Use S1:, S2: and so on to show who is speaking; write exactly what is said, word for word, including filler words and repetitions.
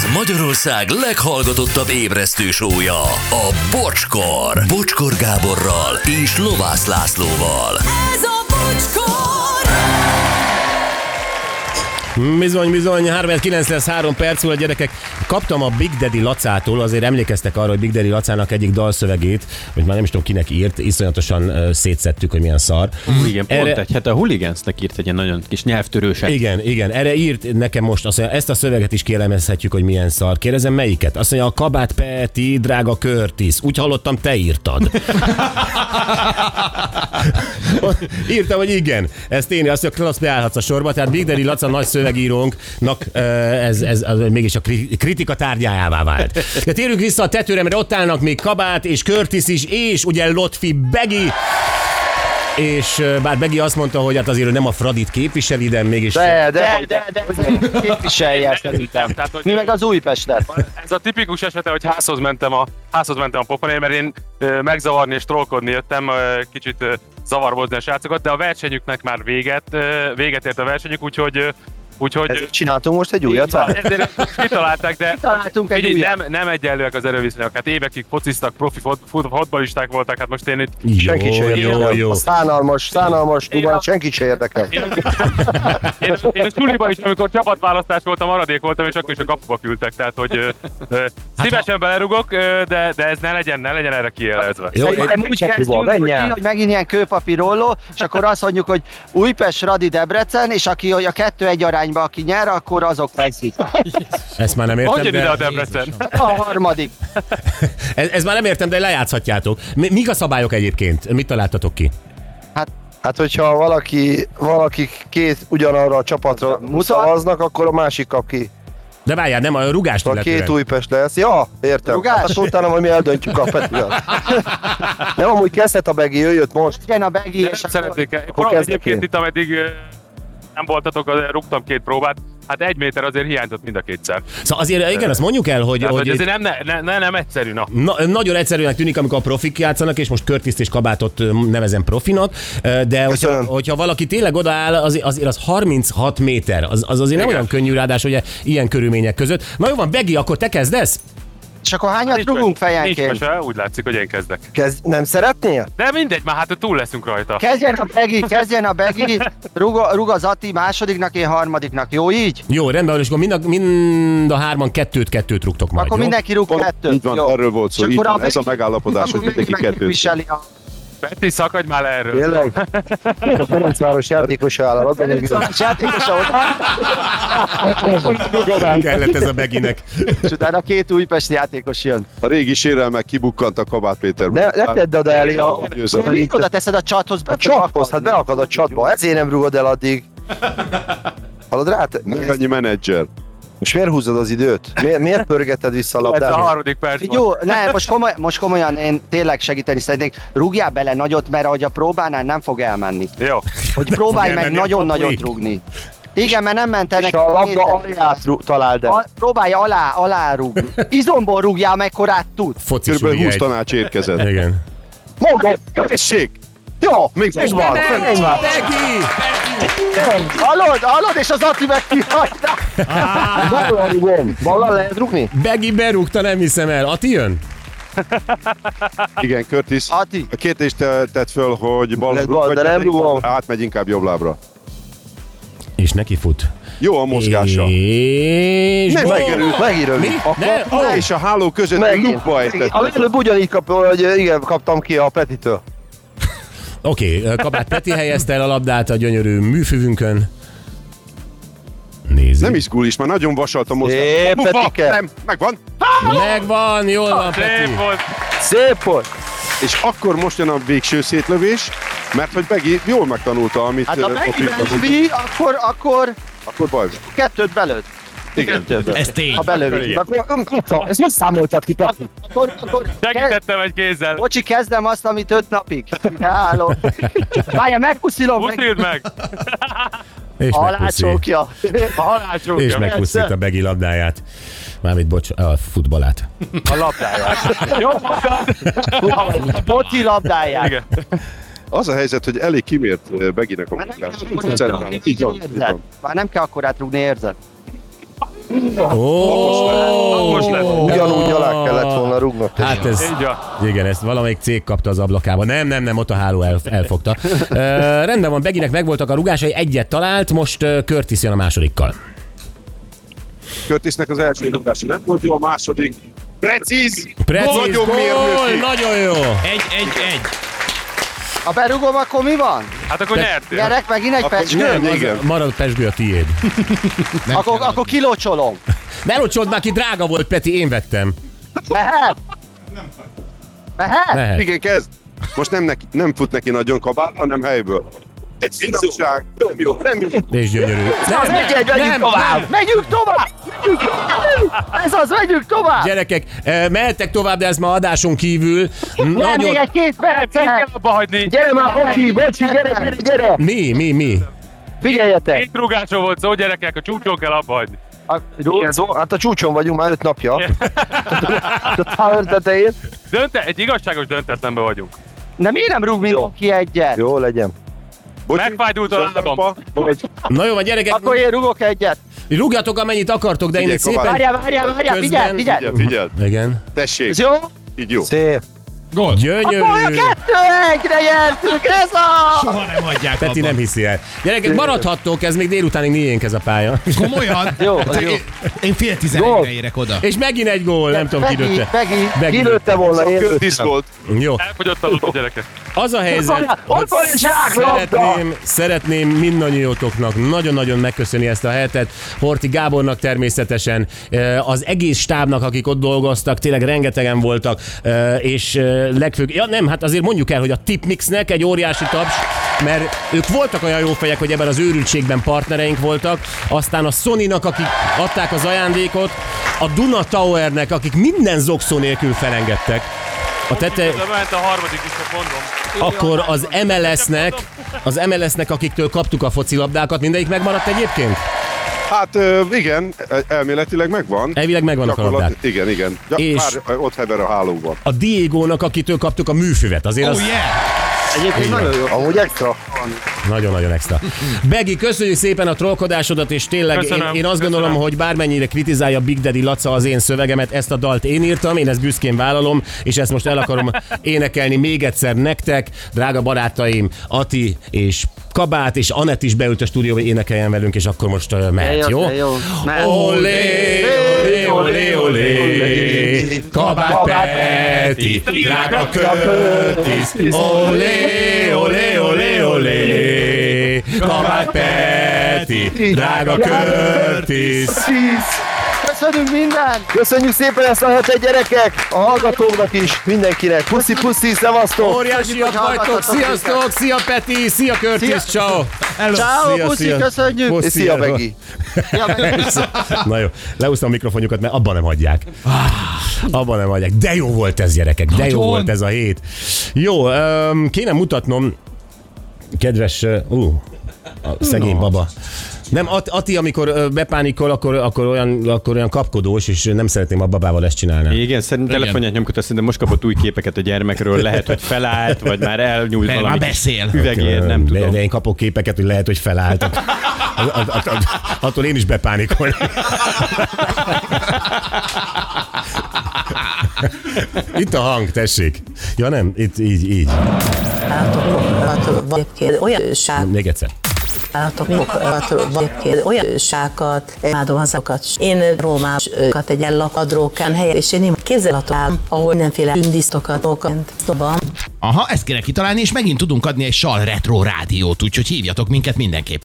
S1: Ez Magyarország leghallgatottabb ébresztő show-ja, a Bocskor. Bocskor Gáborral és Lovász Lászlóval.
S2: Ez a Bocskor!
S3: Bizony, bizony, három kilenc lesz három perc múlva, gyerekek. Kaptam a Big Daddy Lacától, azért emlékeztek arra, hogy Big Daddy Lacának egyik dalszövegét, hogy már nem is tudom kinek írt, iszonyatosan uh, szétszedtük, hogy milyen szar.
S4: Uh, igen, pont
S3: erre...
S4: egy, hát a Hooligans-nek írt egy ilyen nagyon kis nyelvtörőset.
S3: Igen, igen, erre írt nekem most, azt mondja, ezt a szöveget is kielemezhetjük, hogy milyen szar. Kérdezem, melyiket? Azt mondja, a Kabát Peti, drága Curtis. Úgy hallottam, te írtad. Írtam, hogy igen. Ezt én, azt mondja, klassz, beállhatsz a sorba. Tehát Big Daddy Laca nagy szövegírónknak ez, ez, ez mégis a kritika tárgyává vált. De térjünk vissza a tetőre, mert ott állnak még Kabát és Curtis is, és ugye Lotfi Begi. És bár Begi azt mondta, hogy hát azért nem a Fradit képviseli, de mégis...
S5: De, de, de, de, de képviselje szerintem. Mi meg az Újpestet.
S6: Ez a tipikus esete, hogy házhoz mentem a, házhoz mentem a pofonért, mert én ö, megzavarni és trollkodni jöttem, ö, kicsit ö, zavarbozni a srácokat, de a versenyüknek már véget, ö, véget ért a versenyük, úgyhogy... Ö, Úgyhogy
S5: ezért csináltunk most egy újat?
S6: Ezért kitalálták, de
S5: kitaláltunk egy
S6: így
S5: újat.
S6: Nem, nem egyenlőek az erőviszonyok. Hát évekig fociztak, profi fot, fut, fotballisták voltak, hát most én itt...
S3: Jó,
S5: senki se érdekel.
S3: jó, jó.
S5: A szánalmas, szánalmas, tudom, senki se érdekel.
S6: Én, én, én a suliban is, amikor csapatválasztás voltam, maradék voltam, és akkor is a kapuba küldtek, tehát hogy ö, ö, szívesen belerugok, ö, de, de ez ne legyen, ne legyen erre kijelezve.
S3: Jó,
S5: én úgy kezdjünk, hogy megint ilyen kőpapírolló, és akkor azt mondjuk, hogy Újpest, Radi, Debrecen, és aki a kettő egy arányba, aki nyer, akkor azok veszik.
S3: Ezt már nem értem,
S6: hogy jön
S3: de...
S6: ide a Debrecen?
S5: A harmadik.
S3: ez, ez már nem értem, de lejátszhatjátok. Mi, mik a szabályok egyébként? Mit találtatok ki?
S5: Hát,
S7: Hát, hogyha valaki, valaki két ugyanarra a csapatra szavaznak, akkor a másik kap ki.
S3: De várjál, nem a rugást
S7: A
S3: illetően.
S7: két Újpest lesz. Ja, értem.
S5: Rugás?
S7: Hát akkor utána majd mi eldöntjük a Petivel. Nem, amúgy kezdhet a Begi, ő jött most.
S5: igen, a Begi,
S6: Nem
S5: és akkor...
S6: szeretnék.
S7: Akkor kezdek
S6: Egyébként
S7: én.
S6: itt, ameddig ö, nem voltatok, rúgtam két próbát, hát egy méter azért hiányzott mind a kétszer.
S3: Szóval azért igen, azt mondjuk el, hogy...
S6: Tehát,
S3: hogy
S6: hogy azért nem, ne, ne, nem egyszerű, na.
S3: Na, nagyon egyszerűnek tűnik, amikor a profik játszanak, és most Curtis és Kabátot nevezem profinak, de hogyha, hogyha valaki tényleg odaáll, azért, azért az harminchat méter, az, az azért nem olyan könnyű, ráadásul ugye ilyen körülmények között. Na jó van, Begi, akkor te kezdesz?
S5: És akkor hányat rugunk fejenként?
S6: Nincs mese, úgy látszik, hogy én kezdek.
S7: Kezd, nem szeretnél?
S6: De mindegy, már hát túl leszünk rajta.
S5: Kezdjen a Begi, kezdjen a Begi, rug, rug az Ati másodiknak, én harmadiknak, jó így?
S3: Jó, rendben, és akkor mind a, mind a hárman kettőt-kettőt rúgtok majd,
S5: Akkor
S3: jó?
S5: mindenki rúg kettőt.
S8: Így van,
S5: jó.
S8: erről volt szó,
S5: És
S8: így
S5: akkor
S8: van, ez a megállapodás, hogy mindenki kettőt.
S5: megviseli a...
S6: Peti, szakadj már le erről.
S7: Tényleg? A Ferencváros játékosa áll a
S5: játékosa
S3: Kellett ez a Beginek.
S5: és utána két Újpest játékos jön.
S8: A régi sérelmek kibukkantak Kabát Péter.
S7: Ne, ne tedd oda elé a...
S5: Még oda teszed a csathoz,
S7: A csathoz, hát beakad a csatba, ezért nem rugod el addig. Hallod rá? Te-
S8: Meg annyi menedzser.
S7: Most miért húzod az időt? Miért, miért pörgeted vissza a
S6: Ez a
S7: labdát?
S6: harmadik perc van.
S5: Jó, ne, most, komoly, most komolyan én tényleg segíteni szeretnék. Rúgjál bele nagyot, mert ahogy a próbánál nem fog elmenni.
S6: Jó.
S5: Hogy próbálj
S3: Fog
S5: meg
S3: elmenni a
S5: nagyon
S3: kapuig.
S5: nagyot rúgni. Igen, mert nem ment el
S7: És
S5: neki.
S7: a labda alját rú- találd el.
S5: A, próbálj alá, alá rúgni. Izomból rúgjál, mekkorát tud.
S3: Foci
S8: Körülbelül
S3: suli
S8: húsz
S3: egy.
S8: tanács érkezett.
S3: Igen.
S7: Mondom,
S8: Tessék!
S7: jó,
S8: Még
S7: megvan,
S8: megvan.
S7: megvan.
S5: Hallod, hallod, és az Ati meg kihagyta.
S7: Ballal rúgom. Ballal lehet rúgni?
S3: Begi berúgta, nem hiszem el. Ati jön?
S8: Igen, Curtis.
S5: Ati.
S8: A kérdést te- tett föl, hogy bal,
S7: Lett bal, de nem rúgom.
S8: átmegy inkább jobb lábra.
S3: És neki fut.
S8: Jó a mozgása.
S3: És...
S8: Nem
S3: gól!
S8: megerült,
S7: Megírődik.
S3: Mi? Ne, ó,
S8: És a háló között
S7: Megint.
S8: lukba ejtett.
S7: A előbb ugyanígy kap, hogy igen, kaptam ki a Petitől.
S3: Oké, okay, Kabát Peti helyezte el a labdát a gyönyörű műfüvünkön. Nézzük.
S8: Nem izgul is, már nagyon vasalt a mozgás.
S7: É,
S8: Mufa,
S7: Petike.
S8: nem, megvan.
S3: Megvan, jól van, Peti.
S6: Szép volt.
S7: Szép volt.
S8: És akkor most jön a végső szétlövés, mert hogy Begi jól megtanulta, amit
S5: Hát ha
S8: ö, Opi-
S5: megüvezi, akkor, akkor
S8: akkor baj.
S5: kettőt belőtt.
S8: Igen.
S3: Ez tény.
S5: Ha belőtt.
S7: Akkor, ezt most számoltad ki, Peti.
S5: Akkor, akkor
S6: Segítettem egy kézzel.
S5: Bocsi, kezdem azt, amit öt napig. Állom. Várja, megpuszilom meg.
S6: Puszild meg.
S3: És megpuszít.
S5: Alácsókja.
S6: A halálcsókja.
S3: És megpuszít a Begi labdáját. Mármint, bocs, a futballát.
S5: A labdáját.
S6: Jó mondtad.
S5: A boci labdáját.
S6: Igen.
S8: Az a helyzet, hogy elég kimért ö, Beginek a
S5: Már nem kell
S8: mozgása.
S5: akkorát
S8: Centrál.
S5: rúgni,
S8: Így van, így
S5: érzed?
S8: van.
S5: Már nem kell akkorát rúgni, érzed?
S3: Ó,
S6: Most lett.
S7: Ugyanúgy alá kellett volna rúgnod.
S3: Hát ez,
S6: Így van.
S3: igen, ezt valamelyik cég kapta az ablakába. Nem, nem, nem, ott a háló el, elfogta. Uh, rendben van, Beginek megvoltak a rugásai, egyet talált, most uh, Curtis jön a másodikkal.
S8: Curtisnek az első rúgása nem volt jó, a második. Precíz!
S3: Precíz
S8: Nagyon
S3: gól,
S8: mérnöki.
S3: nagyon jó.
S9: Egy, egy, egy.
S5: Ha berugom, akkor mi van?
S6: Hát akkor nyertél.
S5: Gyerek, megint egy
S8: Akkor
S5: pecskő?
S8: nem, igen.
S3: Marad Pezsgő a tiéd.
S5: Akkor, akkor kilocsolom.
S3: Ne locsold már ki, drága volt, Peti, én vettem.
S5: Mehet? Mehet?
S3: Mehet.
S8: Igen, kezd. Most nem, neki, nem fut neki nagyon kabát, hanem helyből. Egy finomság. Nem jó, nem jó.
S3: És gyönyörű.
S5: Az egy, egy, megyünk tovább! Megyünk tovább! Megyünk tovább! Ez az, megyünk tovább!
S3: Gyerekek, eh, mehettek tovább, de ez ma adáson kívül.
S5: Nem, még
S3: Nagyon...
S5: egy két
S6: Nem kell
S5: percet!
S6: abba hagyni.
S5: Gyere már, bocsi, bocsi, gyere, gyere, gyere!
S3: Mi, mi, mi?
S5: Figyeljetek!
S6: Két rugásról volt szó, gyerekek, a csúcson kell abba hagyni.
S5: A,
S7: Igen, szó, hát a csúcson vagyunk már öt napja. A távol tetején.
S6: Dönte, egy igazságos döntetlenben vagyunk.
S5: nem, én nem rúg mindenki egyet.
S7: Jó, legyen.
S8: Bocsi,
S6: Megfájdult a lábam.
S3: Na jó van, gyerekek,
S5: Akkor én rúgok egyet.
S3: rúgjatok amennyit akartok, de én egy
S8: Figyelj,
S3: szépen...
S5: Várjál, várjál, várjál, figyelj,
S3: Közben-
S5: figyelj!
S8: Figyeld, figyeld.
S3: Igen.
S8: Tessék,
S5: Ez jó?
S8: így jó.
S7: Szép.
S9: Gól.
S3: Gyönyörű.
S5: Akkor a kettő egyre nyertünk, ez a...
S9: Soha nem hagyják
S3: Peti
S9: abba.
S3: nem hiszi el. Gyerekek, maradhattok, ez még délutánig miénk ez a pálya.
S9: Komolyan?
S5: Jó,
S9: Hát
S5: jó.
S9: Én, én fél tizenegyre érek oda.
S3: És megint egy gól, nem tudom ki
S5: Pegi,
S3: lőtte.
S5: Pegi.
S3: Begi.
S7: Kilőtte volna, én
S8: Curtis
S7: lőttem.
S8: volt.
S3: Jó.
S6: Elfogyott a labda, gyerekek.
S3: Az a helyzet,
S5: Ott van,
S3: hogy
S5: ott van egy zsáklabda!
S3: szeretném, szeretném mindannyiótoknak nagyon-nagyon megköszönni ezt a hetet. Horthy Gábornak természetesen, eh, az egész stábnak, akik ott dolgoztak, tényleg rengetegen voltak, eh, és eh, legfőbb, ja nem, hát azért mondjuk el, hogy a Tipmixnek egy óriási taps, mert ők voltak olyan jó fejek, hogy ebben az őrültségben partnereink voltak, aztán a Sony-nak, akik adták az ajándékot, a Duna Towernek, akik minden zokszó nélkül felengedtek. A tete...
S6: De ment a harmadik is, csak mondom.
S3: Akkor az em el es-nek, az em el es-nek, akiktől kaptuk a focilabdákat, mindegyik megmaradt egyébként?
S8: Hát ö, igen, elméletileg megvan.
S3: Elvileg megvannak a
S8: Gyakorlat-
S3: labdák.
S8: Igen, igen. Gyak,
S3: És-
S8: Már ott hever a hálóban.
S3: A Diego-nak, akitől kaptuk a műfüvet, azért
S9: Oh
S3: az
S9: yeah!
S5: Egyébként nagyon jó.
S7: Amúgy extra.
S3: nagyon-nagyon extra. Begi, köszönjük szépen a trollkodásodat, és tényleg én,
S6: Köszönöm,
S3: én azt gondolom,
S6: köszönöm.
S3: hogy bármennyire kritizálja Big Daddy Laca az én szövegemet, ezt a dalt én írtam, én ezt büszkén vállalom, és ezt most el akarom énekelni még egyszer nektek, drága barátaim, Ati és Kabát, és Anett is beült a stúdióba, hogy énekeljen velünk, és akkor most uh, mehet,
S5: Jó,
S3: jó?
S5: jó. Mehet.
S3: Olé, olé, olé, olé, Kabát Peti, drága Curtis, olé, olé, olé, olé, Kabát Peti, drága Curtis.
S5: Köszönünk mindent!
S7: Köszönjük szépen ezt a hetet, gyerekek! A hallgatóknak is, mindenkinek. Puszi, puszi, szevasztok!
S3: Óriásiak vagytok, sziasztok, szia Peti, szia Curtis, ciao.
S5: Ciao,
S3: Szia,
S5: puszi,
S3: szia.
S5: köszönjük!
S3: Puszi,
S7: És szia, Begi!
S5: Ja, meg-
S3: Na jó, leúsztam a mikrofonjukat, mert abban nem hagyják. Abban nem hagyják. De jó volt ez, gyerekek, de jó
S9: Nagyon.
S3: volt ez a hét. Jó, öm, kéne mutatnom, kedves, ú, a szegény baba. Nem, At- Ati, amikor ö, bepánikol, akkor, akkor, olyan, akkor olyan kapkodós, és nem szeretném a babával ezt csinálni.
S4: Igen, szerintem
S9: Igen.
S4: telefonját nyomkodta, szerintem most kapott új képeket a gyermekről, lehet, hogy felállt, vagy már elnyújt
S9: Mert
S4: valami
S9: már beszél.
S4: üvegért, nem
S3: de,
S4: tudom.
S3: de én kapok képeket, hogy lehet, hogy felálltak. At- at- at- at- Attól én is bepánikolni. Itt a hang, tessék. Ja nem, itt így, így.
S10: Olyan ság,
S3: Még egyszer.
S10: olyan sákat, imádom azokat. Én Rómásokat egy ellakadrókán helyen, és én kézzel ahol mindenféle tündisztokat szobam.
S9: Aha, ezt kéne kitalálni, és megint tudunk adni egy sal retro rádiót, úgyhogy hívjatok minket mindenképp.